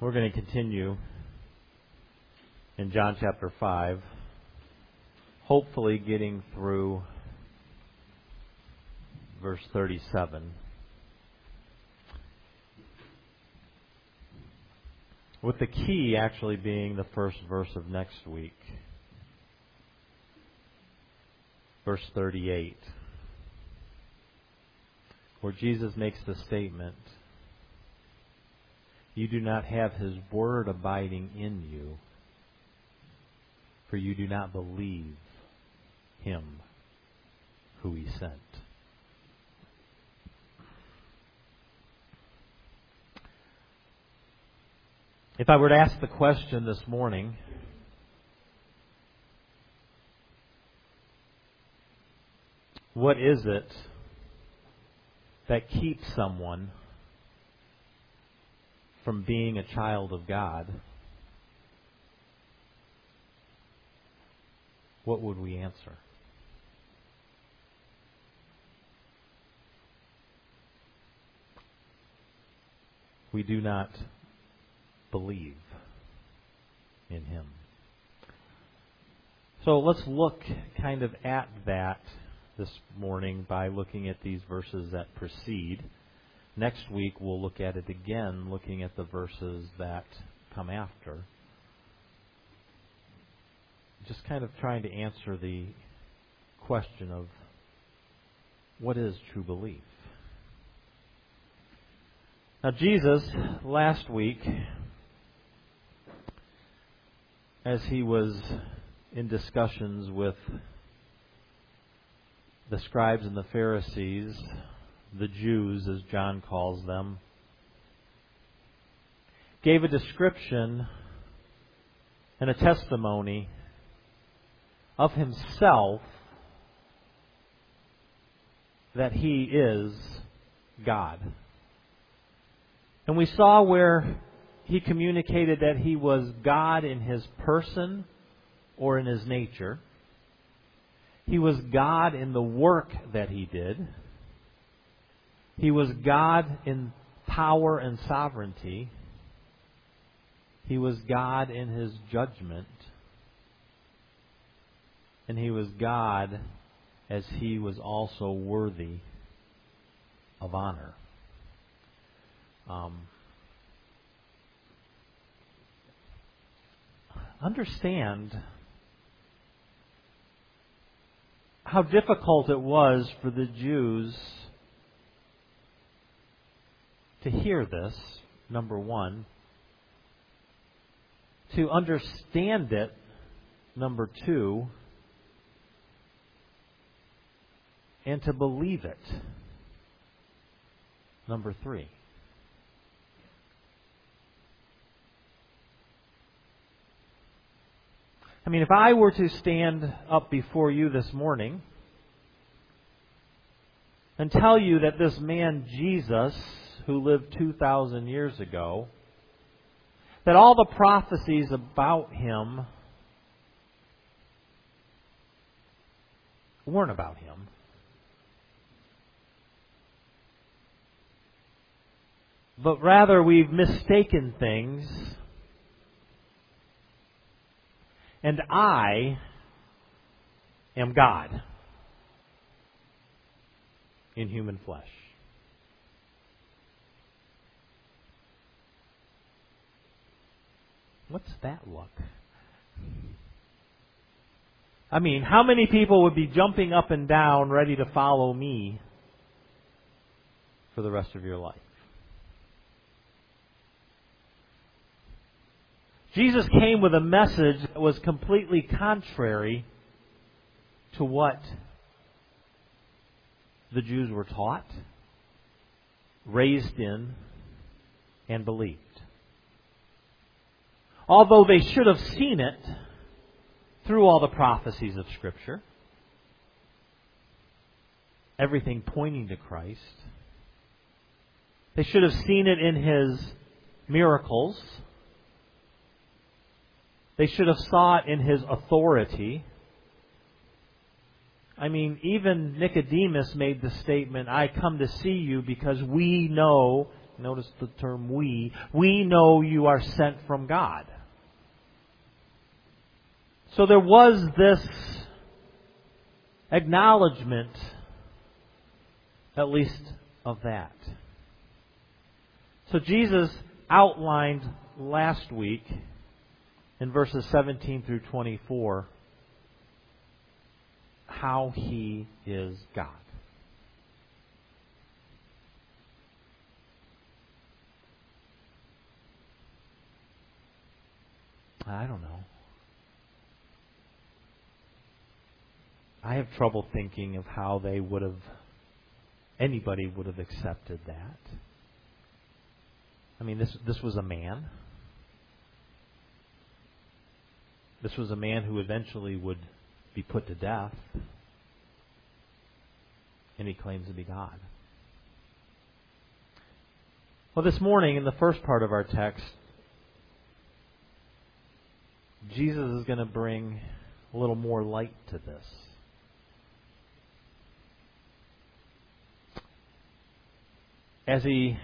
We're going to continue in John chapter 5, hopefully getting through verse 37. With the key actually being the first verse of next week, verse 38, where Jesus makes the statement, "You do not have His word abiding in you, for you do not believe Him who He sent." If I were to ask the question this morning, what is it that keeps someone from being a child of God, what would we answer? We do not believe in Him. So let's look kind of at that this morning by looking at these verses that precede. Next week we'll look at it again, looking at the verses that come after. Just kind of trying to answer the question of what is true belief. Now Jesus, last week, as He was in discussions with the scribes and the Pharisees, the Jews as John calls them, gave a description and a testimony of Himself that He is God. And we saw where He communicated that He was God in His person or in His nature. He was God in the work that He did. He was God in power and sovereignty. He was God in His judgment. And He was God as He was also worthy of honor. Understand how difficult it was for the Jews to hear this, number one. To understand it, number two. And to believe it, number three. I mean, if I were to stand up before you this morning and tell you that this man Jesus, who lived 2,000 years ago, that all the prophecies about Him weren't about Him, but rather we've mistaken things, and I am God in human flesh. What's that look? I mean, how many people would be jumping up and down ready to follow me for the rest of your life? Jesus came with a message that was completely contrary to what the Jews were taught, raised in, and believed. Although they should have seen it through all the prophecies of Scripture, everything pointing to Christ. They should have seen it in His miracles. They should have saw it in His authority. I mean, even Nicodemus made the statement, "I come to see you because we know notice the term we know you are sent from God. So there was this acknowledgement, at least of that. So Jesus outlined last week in verses 17 through 24 how He is God. I don't know. I have trouble thinking of how anybody would have accepted that. I mean, this was a man. This was a man who eventually would be put to death. And He claims to be God. Well, this morning, in the first part of our text, Jesus is going to bring a little more light to this. As He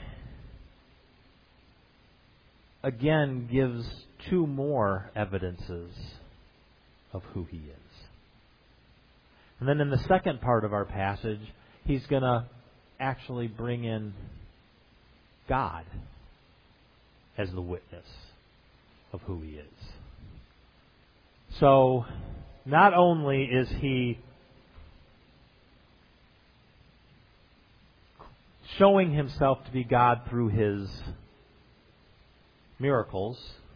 again gives two more evidences of who He is. And then in the second part of our passage, He's going to actually bring in God as the witness of who He is. So, not only is He showing Himself to be God through His miracles,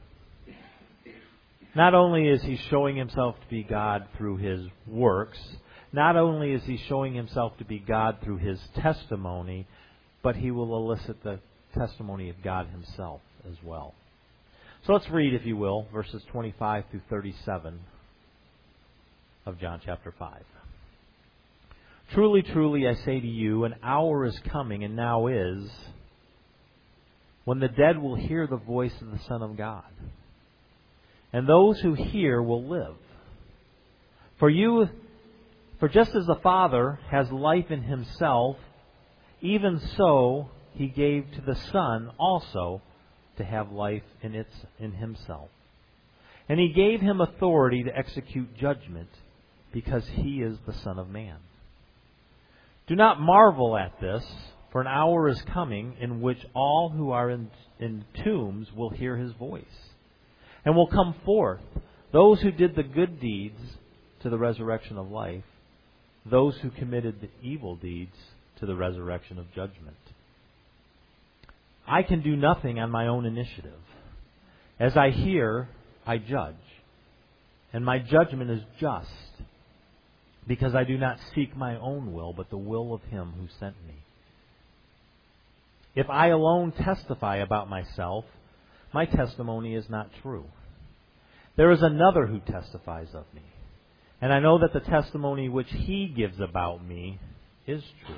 not only is He showing Himself to be God through His works, not only is He showing Himself to be God through His testimony, but He will elicit the testimony of God Himself as well. So let's read, if you will, verses 25 through 37 of John chapter 5. Truly, truly, I say to you, an hour is coming, and now is, when the dead will hear the voice of the Son of God. And those who hear will live. For just as the Father has life in Himself, even so He gave to the Son also to have life in Himself. And He gave Him authority to execute judgment, because He is the Son of Man. Do not marvel at this, for an hour is coming in which all who are in tombs will hear His voice, and will come forth, those who did the good deeds to the resurrection of life, those who committed the evil deeds to the resurrection of judgment. I can do nothing on my own initiative. As I hear, I judge, and my judgment is just, because I do not seek my own will, but the will of Him who sent me. If I alone testify about myself, my testimony is not true. There is another who testifies of me, and I know that the testimony which He gives about me is true.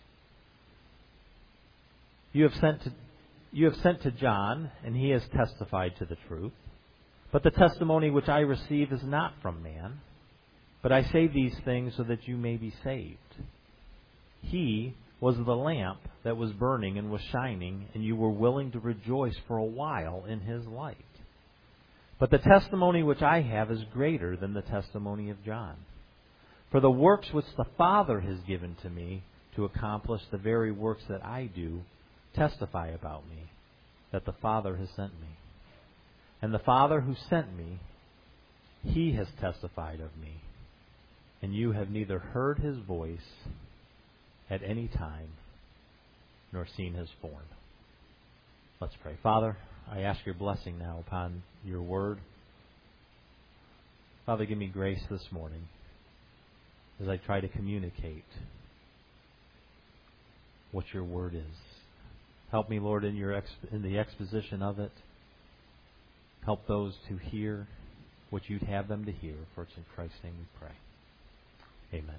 You have sent to John, and he has testified to the truth. But the testimony which I receive is not from man, but I say these things so that you may be saved. He was the lamp that was burning and was shining, and you were willing to rejoice for a while in His light. But the testimony which I have is greater than the testimony of John. For the works which the Father has given to me to accomplish the very works that I do testify about me, that the Father has sent me. And the Father who sent me, He has testified of me. And you have neither heard His voice at any time, nor seen His form. Let's pray. Father, I ask Your blessing now upon Your word. Father, give me grace this morning as I try to communicate what Your word is. Help me, Lord, in the exposition of it. Help those to hear what You'd have them to hear. For it's in Christ's name we pray. Amen.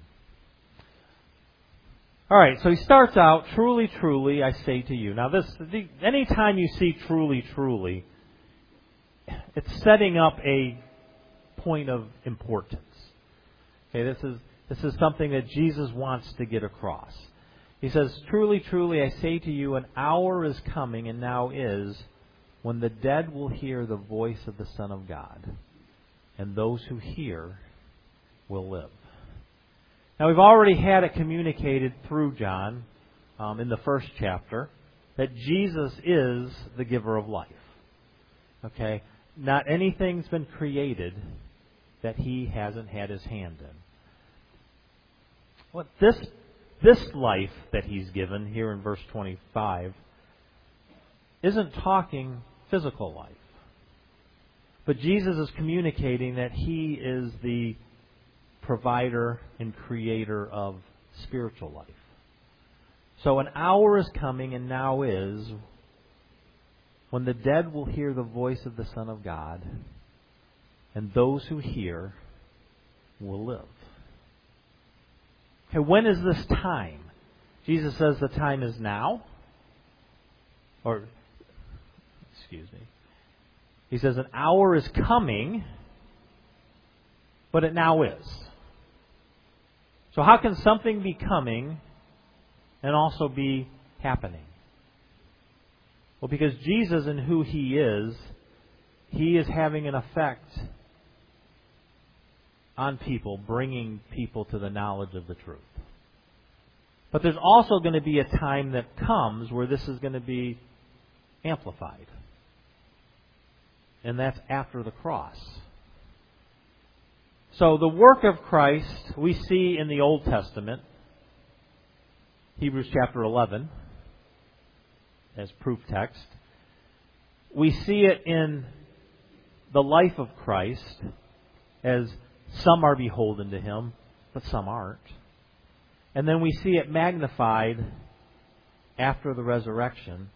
All right, so he starts out, truly, truly, I say to you. Now, anytime you see truly, truly, it's setting up a point of importance. Okay, this is something that Jesus wants to get across. He says, "Truly, truly, I say to you, an hour is coming, and now is, when the dead will hear the voice of the Son of God, and those who hear will live." Now, we've already had it communicated through John in the first chapter that Jesus is the giver of life. Okay? Not anything's been created that He hasn't had His hand in. What this life that He's given here in verse 25 isn't talking physical life. But Jesus is communicating that He is the provider and creator of spiritual life. So an hour is coming, and now is, when the dead will hear the voice of the Son of God, and those who hear will live. Okay, when is this time? Jesus says the time is now. He says an hour is coming, but it now is. So how can something be coming and also be happening? Well, because Jesus and who He is having an effect on people, bringing people to the knowledge of the truth. But there's also going to be a time that comes where this is going to be amplified. And that's after the cross. So the work of Christ we see in the Old Testament, Hebrews chapter 11, as proof text. We see it in the life of Christ, as some are beholden to Him, but some aren't. And then we see it magnified after the resurrection,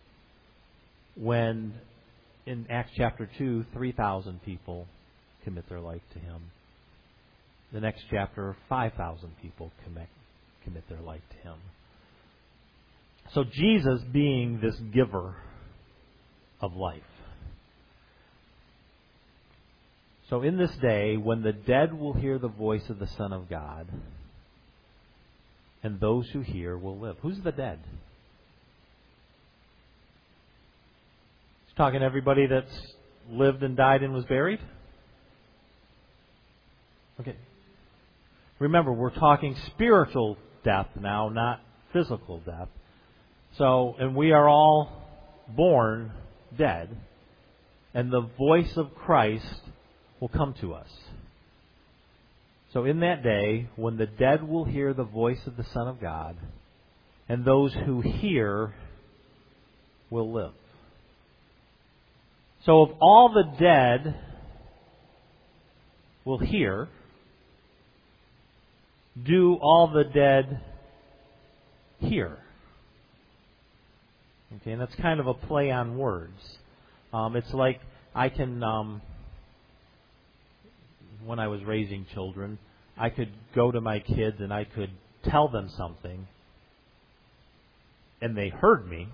when in Acts chapter 2, 3,000 people commit their life to Him. The next chapter, 5,000 people commit their life to Him. So Jesus being this giver of life. So in this day, when the dead will hear the voice of the Son of God, and those who hear will live. Who's the dead? He's talking to everybody that's lived and died and was buried? Okay. Remember, we're talking spiritual death now, not physical death. So, and we are all born dead, and the voice of Christ will come to us. So in that day, when the dead will hear the voice of the Son of God, and those who hear will live. So if all the dead will hear, do all the dead hear? Okay, and that's kind of a play on words. It's like I can, when I was raising children, I could go to my kids and I could tell them something, and they heard me,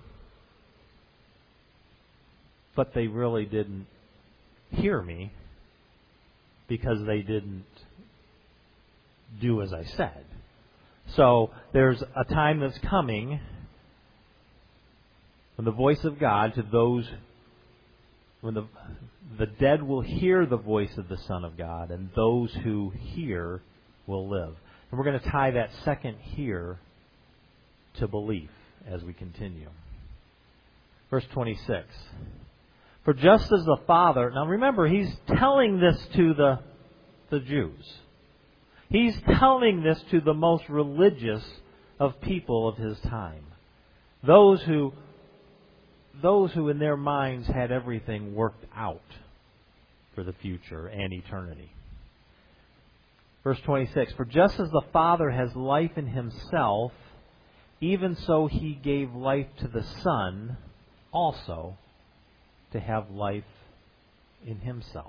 but they really didn't hear me because they didn't do as I said. So there's a time that's coming when the voice of God to those, when the dead will hear the voice of the Son of God, and those who hear will live. And we're going to tie that second hear to belief as we continue. Verse 26. For just as the Father... Now remember, He's telling this to the Jews. He's telling this to the most religious of people of His time. Those who in their minds had everything worked out for the future and eternity. Verse 26, for just as the Father has life in Himself, even so He gave life to the Son also to have life in Himself.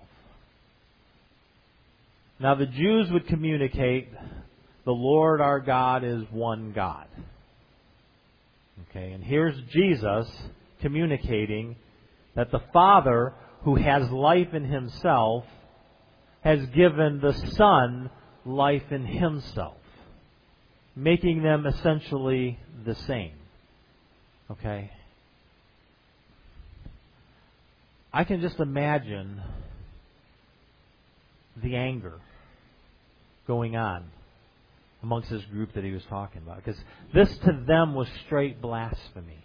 Now the Jews would communicate, the Lord our God is one God. Okay, and here's Jesus communicating that the Father, who has life in Himself, has given the Son life in Himself, making them essentially the same. Okay? I can just imagine the anger going on amongst this group that he was talking about. Because this to them was straight blasphemy.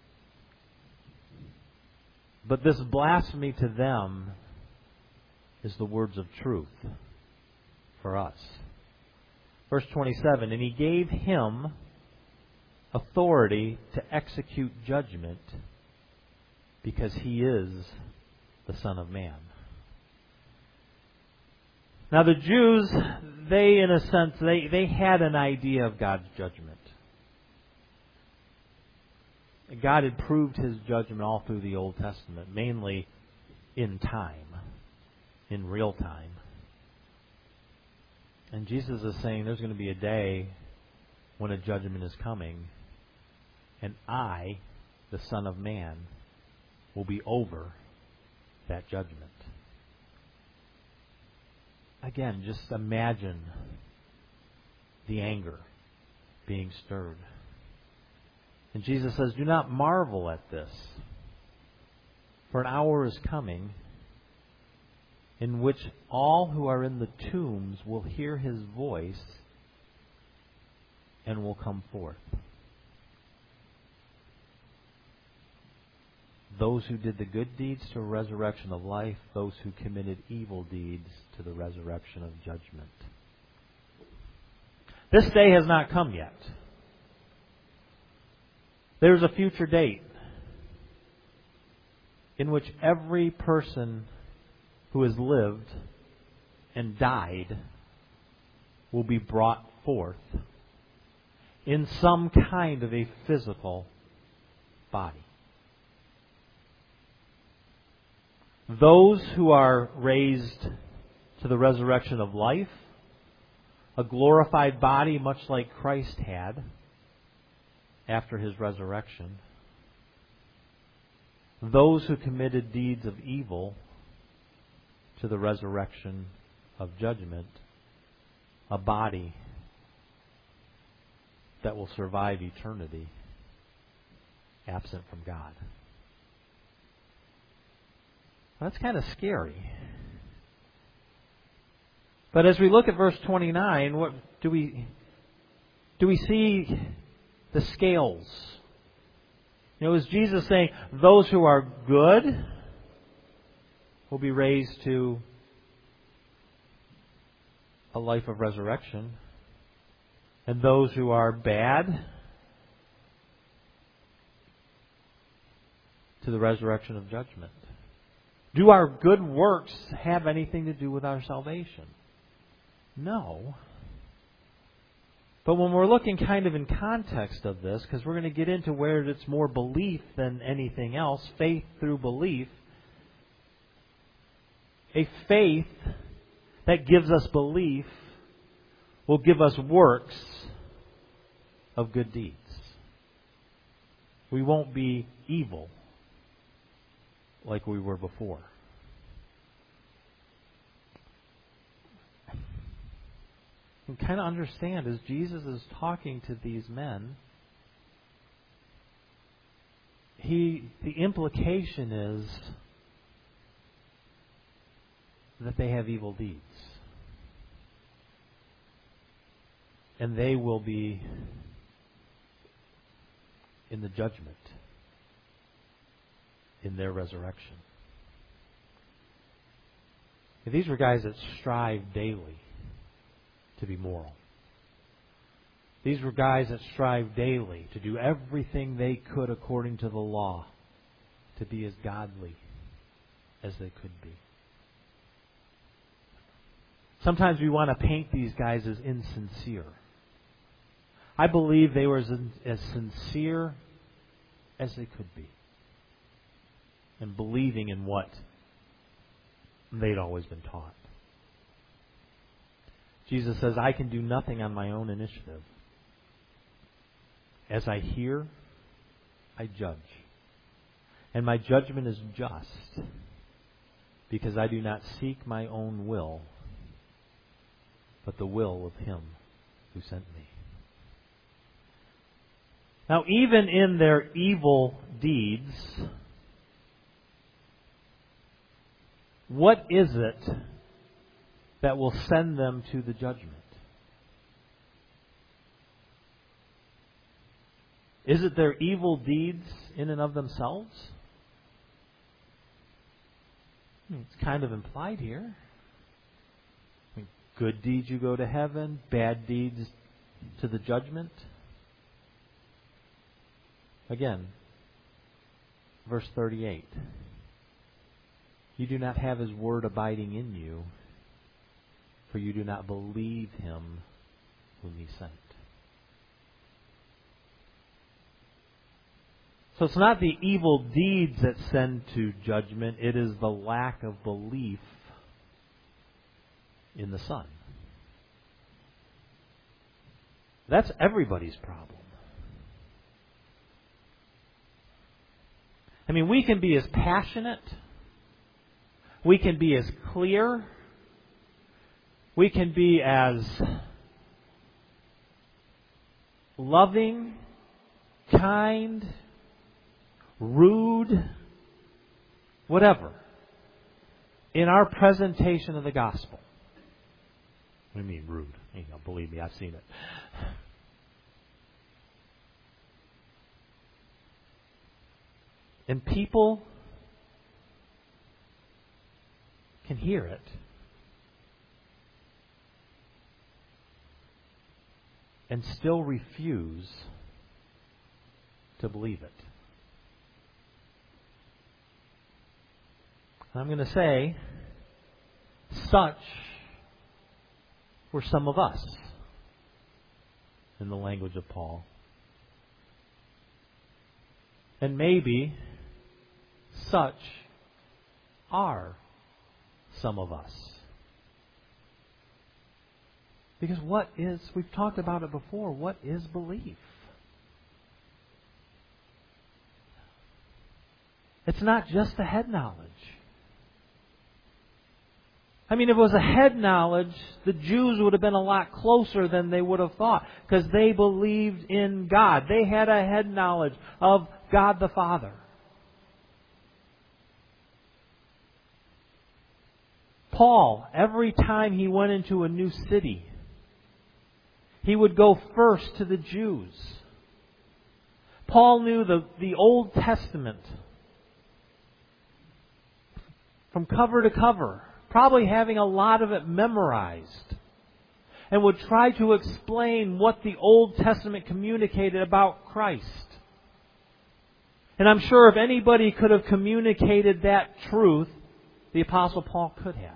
But this blasphemy to them is the words of truth for us. Verse 27, and he gave him authority to execute judgment because he is the Son of Man. Now the Jews, they in a sense, they had an idea of God's judgment. God had proved His judgment all through the Old Testament, mainly in time, in real time. And Jesus is saying there's going to be a day when a judgment is coming, and I, the Son of Man, will be over that judgment. Again, just imagine the anger being stirred. And Jesus says, do not marvel at this, for an hour is coming in which all who are in the tombs will hear His voice and will come forth. Those who did the good deeds to a resurrection of life, those who committed evil deeds to the resurrection of judgment. This day has not come yet. There's a future date in which every person who has lived and died will be brought forth in some kind of a physical body. Those who are raised to the resurrection of life, a glorified body much like Christ had after His resurrection. Those who committed deeds of evil to the resurrection of judgment, a body that will survive eternity absent from God. That's kind of scary. But as we look at verse 29, what do we see the scales? You know, is Jesus saying those who are good will be raised to a life of resurrection, and those who are bad to the resurrection of judgment? Do our good works have anything to do with our salvation? No. But when we're looking kind of in context of this, because we're going to get into where it's more belief than anything else, faith through belief, a faith that gives us belief will give us works of good deeds. We won't be evil like we were before. You can kind of understand as Jesus is talking to these men, the implication is that they have evil deeds. And they will be in the judgment in their resurrection. These were guys that strive daily to be moral. These were guys that strive daily to do everything they could according to the law to be as godly as they could be. Sometimes we want to paint these guys as insincere. I believe they were as sincere as they could be in believing in what they'd always been taught. Jesus says, I can do nothing on my own initiative. As I hear, I judge. And my judgment is just, because I do not seek my own will, but the will of Him who sent me. Now, even in their evil deeds, what is it that will send them to the judgment? Is it their evil deeds in and of themselves? It's kind of implied here. Good deeds you go to heaven, bad deeds to the judgment. Again, verse 38. You do not have His word abiding in you, for you do not believe Him whom He sent. So it's not the evil deeds that send to judgment, it is the lack of belief in the Son. That's everybody's problem. I mean, we can be as passionate, we can be as clear, we can be as loving, kind, rude, whatever, in our presentation of the gospel. What do you mean rude? Believe me, I've seen it. And people can hear it. And still refuse to believe it. I'm going to say, such were some of us, in the language of Paul. And maybe such are some of us. Because we've talked about it before, what is belief? It's not just the head knowledge. I mean, if it was a head knowledge, the Jews would have been a lot closer than they would have thought, because they believed in God. They had a head knowledge of God the Father. Paul, every time he went into a new city, he would go first to the Jews. Paul knew the Old Testament from cover to cover, probably having a lot of it memorized, and would try to explain what the Old Testament communicated about Christ. And I'm sure if anybody could have communicated that truth, the Apostle Paul could have.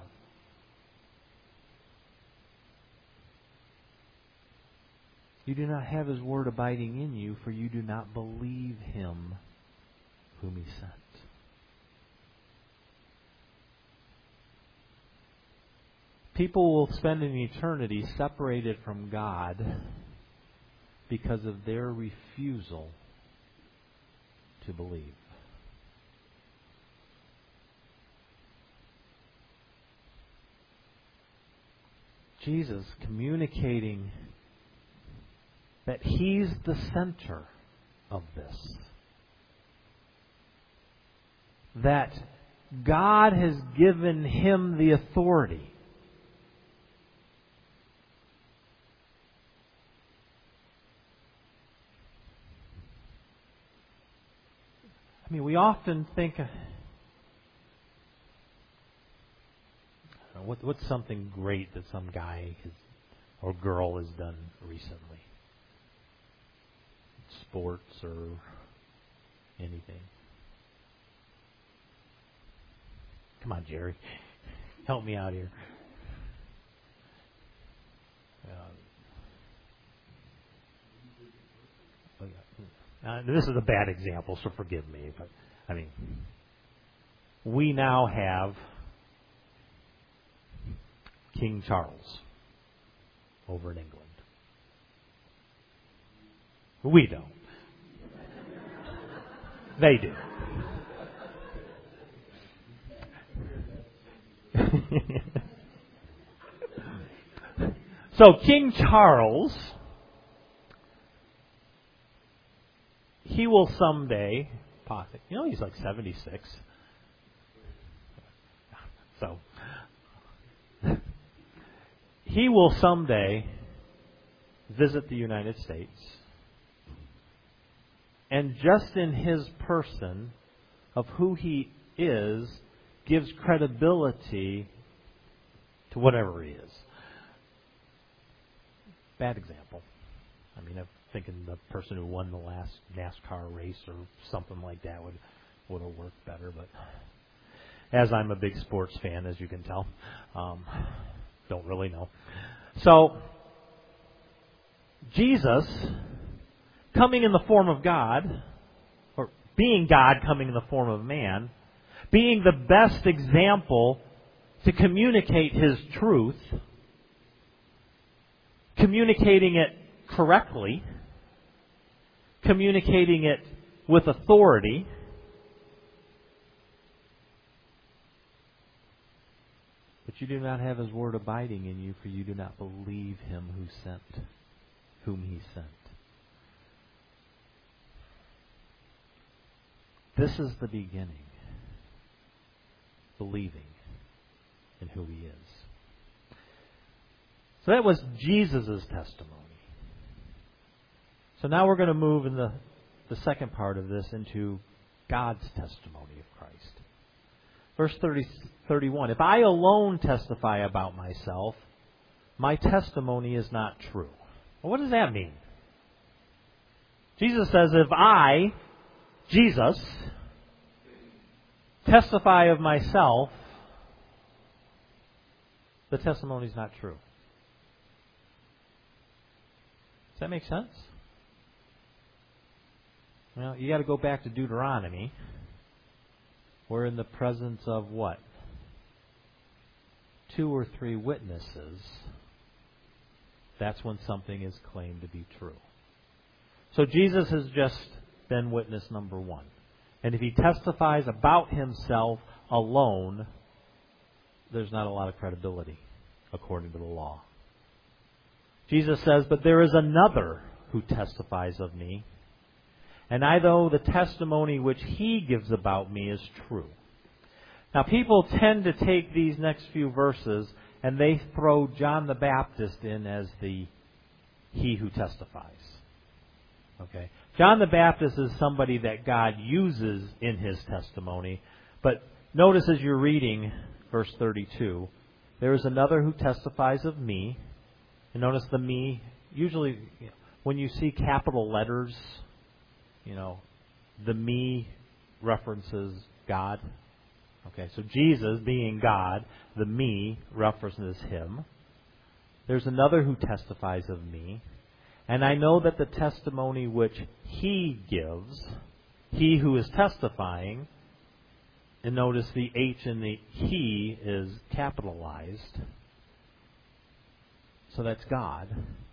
You do not have His word abiding in you, for you do not believe Him whom He sent. People will spend an eternity separated from God because of their refusal to believe. Jesus communicating that He's the center of this. That God has given Him the authority. I mean, we often think, what's something great that some guy or girl has done recently? Sports or anything. Come on, Jerry. Help me out here. This is a bad example, so forgive me. But I mean, we now have King Charles over in England. We don't. They do. So King Charles he will someday, he's like 76. So, he will someday visit the United States. And just in his person of who he is, gives credibility to whatever he is. Bad example. I'm thinking the person who won the last NASCAR race or something like that would have worked better. But as I'm a big sports fan, as you can tell, don't really know. So, Jesus, coming in the form of God, or being God coming in the form of man, being the best example to communicate His truth, communicating it correctly, communicating it with authority, but you do not have His word abiding in you, for you do not believe Him whom He sent. This is the beginning. Believing in who He is. So that was Jesus' testimony. So now we're going to move in the second part of this into God's testimony of Christ. Verse 31, if I alone testify about myself, my testimony is not true. Well, what does that mean? Jesus says, if I, Jesus, testify of myself, the testimony is not true. Does that make sense? Well, you got to go back to Deuteronomy. We're in the presence of what? 2 or 3 witnesses. That's when something is claimed to be true. So Jesus has just been witness number 1. And if he testifies about himself alone, there's not a lot of credibility according to the law. Jesus says, but there is another who testifies of me, and I know the testimony which he gives about me is true. Now, people tend to take these next few verses and they throw John the Baptist in as the he who testifies. Okay? John the Baptist is somebody that God uses in his testimony. But notice as you're reading verse 32, there is another who testifies of me. And notice the me, usually when you see capital letters, the me references God. Okay, so Jesus being God, the me references him. There's another who testifies of me. And I know that the testimony which he gives, he who is testifying, and notice the H in the he is capitalized. So that's God.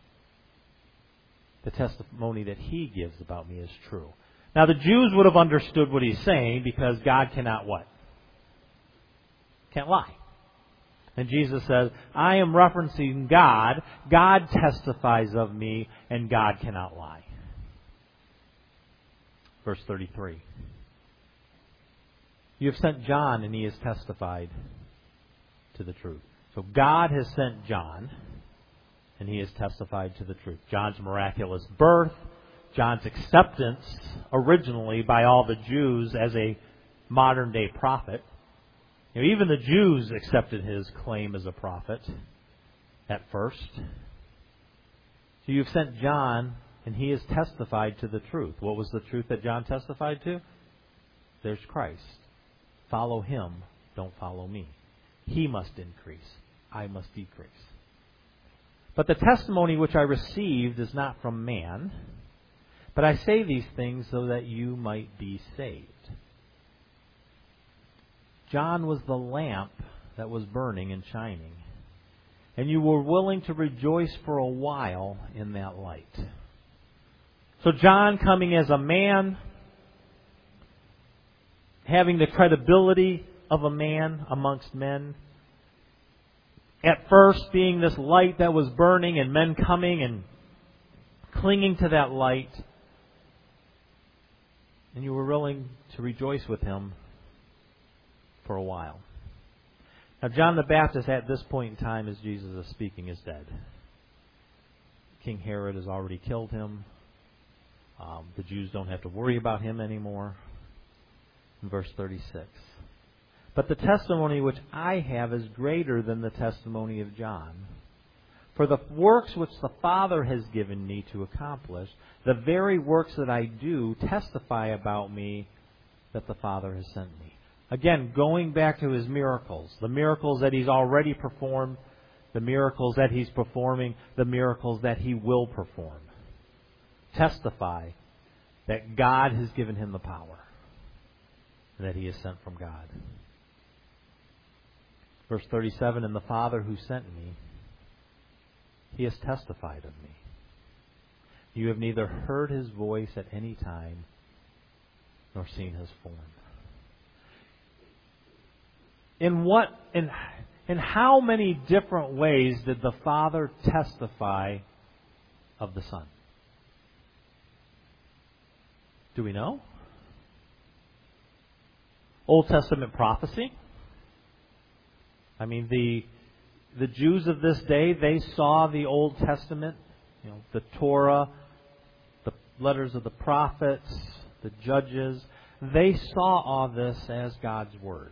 The testimony that he gives about me is true. Now the Jews would have understood what he's saying because God cannot what? Can't lie. And Jesus says, I am referencing God. God testifies of me, and God cannot lie. Verse 33. You have sent John, and he has testified to the truth. So God has sent John, and he has testified to the truth. John's miraculous birth, John's acceptance originally by all the Jews as a modern-day prophet. Even the Jews accepted his claim as a prophet at first. So you've sent John, and he has testified to the truth. What was the truth that John testified to? There's Christ. Follow him, don't follow me. He must increase, I must decrease. But the testimony which I received is not from man, but I say these things so that you might be saved. John was the lamp that was burning and shining, and you were willing to rejoice for a while in that light. So John, coming as a man, having the credibility of a man amongst men, at first being this light that was burning and men coming and clinging to that light, And you were willing to rejoice with him for a while. Now, John the Baptist, at this point in time, as Jesus is speaking, is dead. King Herod has already killed him. The Jews don't have to worry about him anymore. In verse 36. But the testimony which I have is greater than the testimony of John. For the works which the Father has given me to accomplish, the very works that I do, testify about me that the Father has sent me. Again, going back to his miracles, the miracles that he's already performed, the miracles that he's performing, the miracles that he will perform. Testify that God has given him the power, and that he is sent from God. Verse 37, and the Father who sent me, he has testified of me. You have neither heard his voice at any time, nor seen his form. In how many different ways did the Father testify of the Son? Do we know? Old Testament prophecy. I mean, the Jews of this day, they saw the Old Testament, the Torah, the letters of the prophets, the judges. They saw all this as God's Word.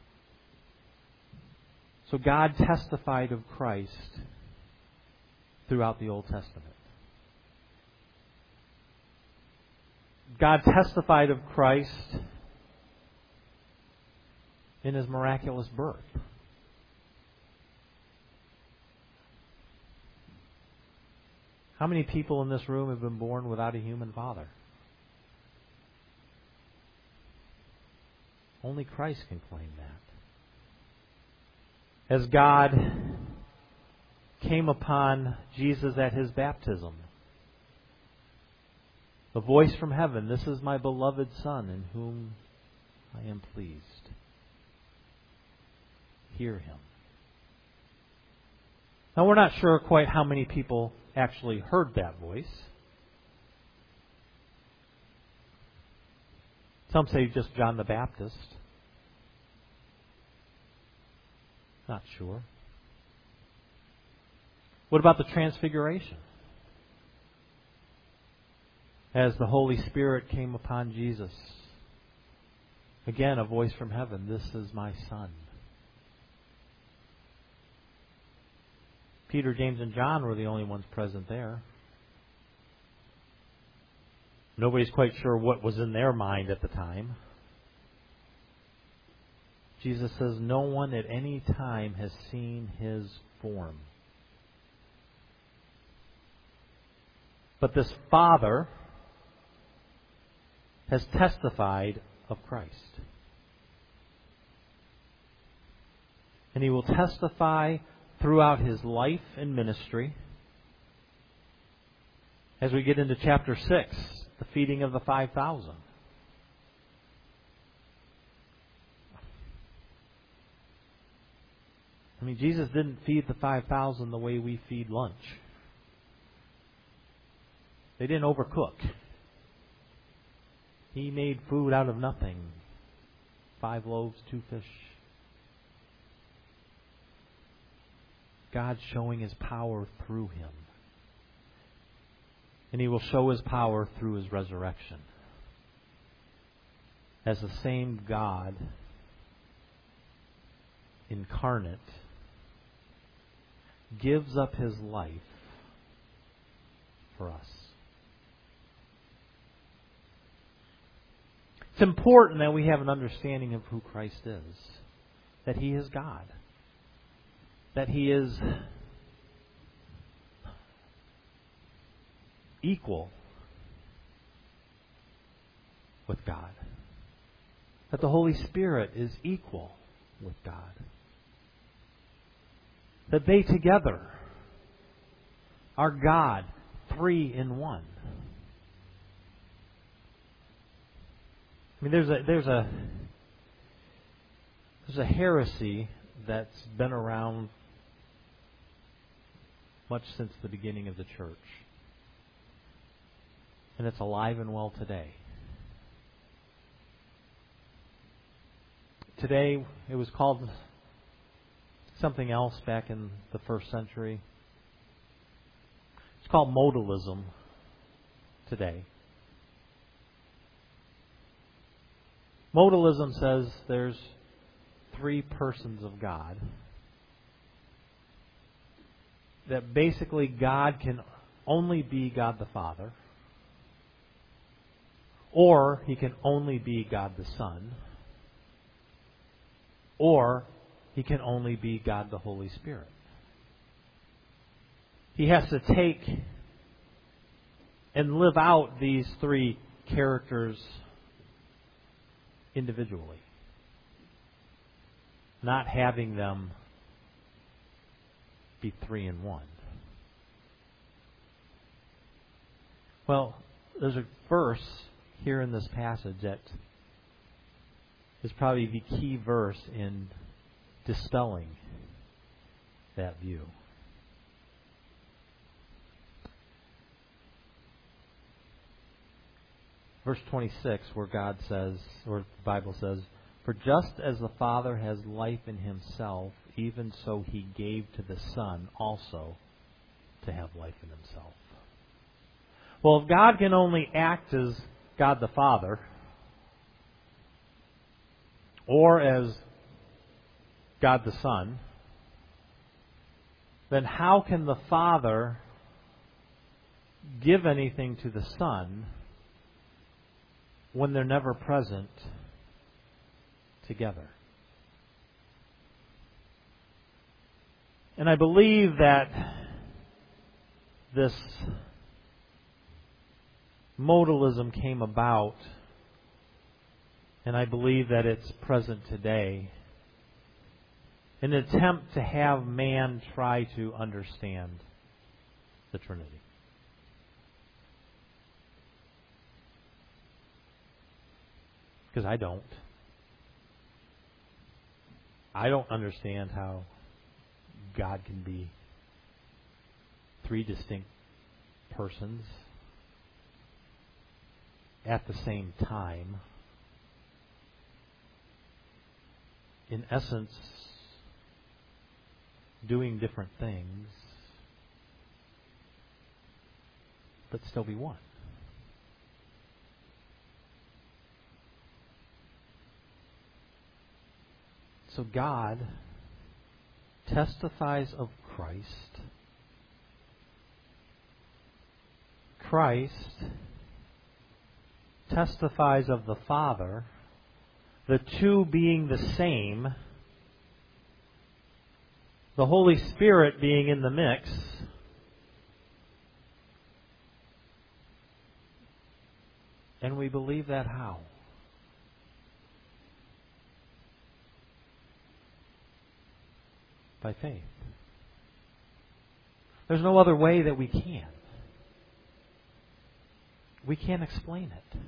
So God testified of Christ throughout the Old Testament. God testified of Christ in his miraculous birth. How many people in this room have been born without a human father? Only Christ can claim that. As God came upon Jesus at his baptism, the voice from heaven, "This is my beloved Son, in whom I am pleased. Hear him." Now, we're not sure quite how many people actually heard that voice. Some say just John the Baptist. Not sure. What about the Transfiguration? As the Holy Spirit came upon Jesus, again, a voice from heaven, "This is my Son." Peter, James, and John were the only ones present there. Nobody's quite sure what was in their mind at the time. Jesus says, "No one at any time has seen his form." But this Father has testified of Christ. And he will testify throughout his life and ministry. As we get into chapter 6, the feeding of the 5,000. I mean, Jesus didn't feed the 5,000 the way we feed lunch. They didn't overcook. He made food out of nothing. 5 loaves, 2 fish. God showing his power through him. And he will show his power through his resurrection. As the same God incarnate gives up his life for us. It's important that we have an understanding of who Christ is. That he is God. That he is equal with God. That the Holy Spirit is equal with God. That they together are God, 3 in 1. I mean, there's a heresy that's been around much since the beginning of the church. And it's alive and well today. today it was called something else back in the first century. It's called modalism today. Modalism says there's three persons of God. That basically God can only be God the Father, or He can only be God the Son, or He can only be God the Holy Spirit. He has to take and live out these three characters individually, not having them be three in one. Well, there's a verse here in this passage that is probably the key verse in dispelling that view. Verse 26, where God says, or the Bible says, "For just as the Father has life in Himself, even so He gave to the Son also to have life in Himself." Well, if God can only act as God the Father, or as God the Son, then how can the Father give anything to the Son when they're never present together? And I believe that this modalism came about, and I believe that it's present today, in an attempt to have man try to understand the Trinity. Because I don't. I don't understand how God can be three distinct persons at the same time, in essence, doing different things, but still be one. So God testifies of Christ. Christ testifies of the Father, the two being the same, the Holy Spirit being in the mix, and we believe that how? By faith. There's no other way that we can. We can't explain it.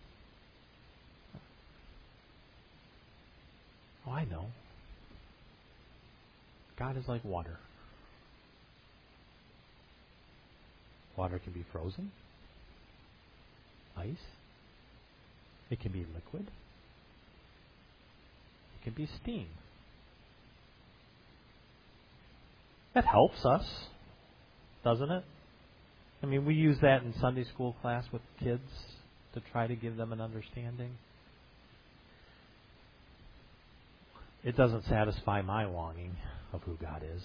Oh, I know. God is like water. Water can be frozen, ice. It can be liquid. It can be steam. That helps us, doesn't it? I mean, we use that in Sunday school class with kids to try to give them an understanding. It doesn't satisfy my longing of who God is.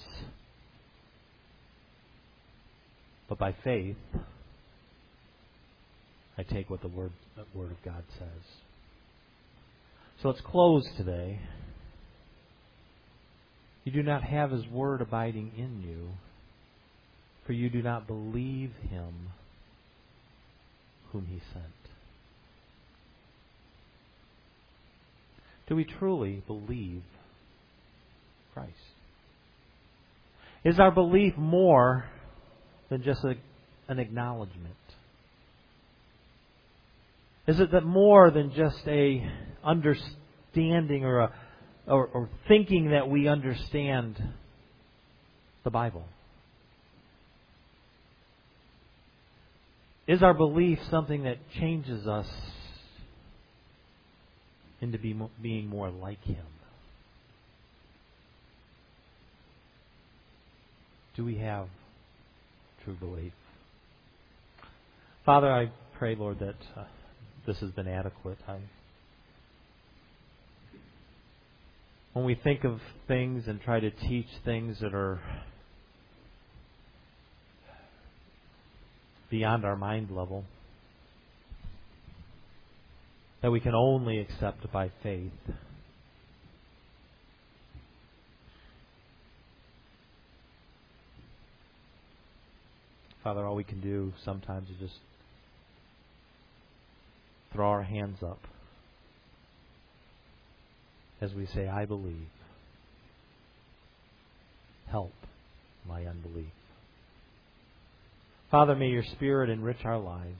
But by faith, I take what the Word of God says. So let's close today. You do not have His Word abiding in you, for you do not believe Him whom He sent. Do we truly believe Christ? Is our belief more than just an acknowledgement? Is it that more than just a understanding or thinking that we understand the Bible? Is our belief something that changes us into being more like Him? Do we have true belief? Father, I pray, Lord, that this has been adequate. When we think of things and try to teach things that are beyond our mind level, that we can only accept by faith, Father, all we can do sometimes is just throw our hands up as we say, I believe. Help my unbelief. Father, may your Spirit enrich our lives.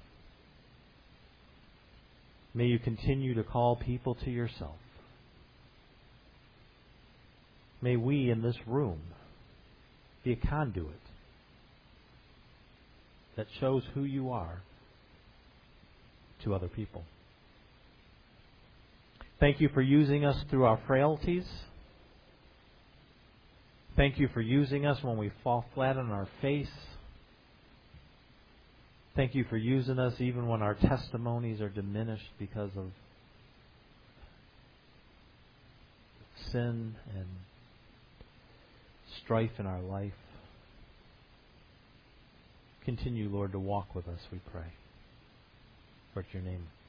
May you continue to call people to yourself. May we in this room be a conduit that shows who you are to other people. Thank you for using us through our frailties. Thank you for using us when we fall flat on our face. Thank you for using us even when our testimonies are diminished because of sin and strife in our life. Continue, Lord, to walk with us, we pray. For it's your name.